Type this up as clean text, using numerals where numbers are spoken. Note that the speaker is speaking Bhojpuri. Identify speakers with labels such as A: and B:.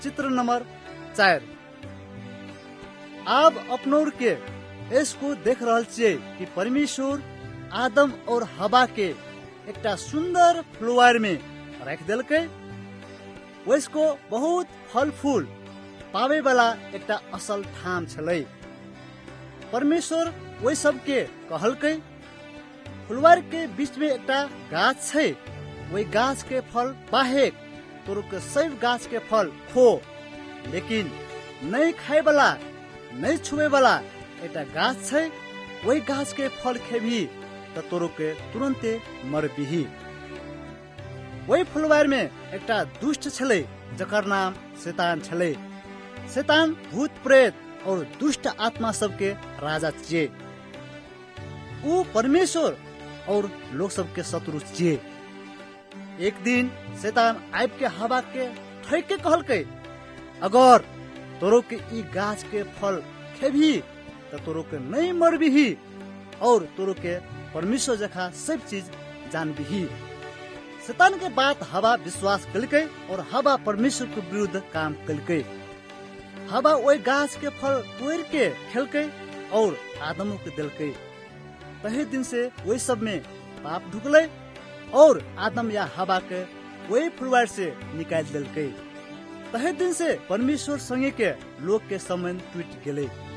A: चित्र नंबर 4। अब अपनोर के इसको देख रहल छियै कि परमेश्वर आदम और हवा के एकटा सुंदर फुलवार में रख देलकै। वैसको बहुत फल फूल पावे वाला एकटा असल ठाम छलै। परमेश्वर वही सबके कहलकै फुलवार के बीच में एकटा गाछ छै, वही गाछ के फल बाहेक तोरो के सब गाछ के फल खो, लेकिन नहीं खाए वाला नहीं छुए वाला एकटा गाछ छै, वही गाछ के फल खेबी तो तोरो के तुरंते मरबिही। वही फुलवार में एकटा दुष्ट छलै जकर नाम शैतान छलै। शैतान भूत प्रेत और दुष्ट आत्मा सबके राजा छियै। ऊ परमेश्वर और लोग सबके शत्रु छियै। एक दिन शैतान आइब के हवा के ठोक के कहलकै अगर तोरो के ई गाछ के फल खेबी तो तोरो के नहीं मरबिही और तोरो के परमेश्वर जखा सब चीज जानबिही। शैतान के बात हवा विश्वास कलकै और हवा परमेश्वर के विरुद्ध काम कलकै। हवा वही गाछ के फल तोड़ के खेलकै और आदमों के दिलकै। पहले दिन से वही सब में पाप ढुकलै और आदम या हवा के वही फुलवार से निकाल दिलकै। पहले दिन से परमेश्वर संगे के लोग के संबंध टूट गेलै।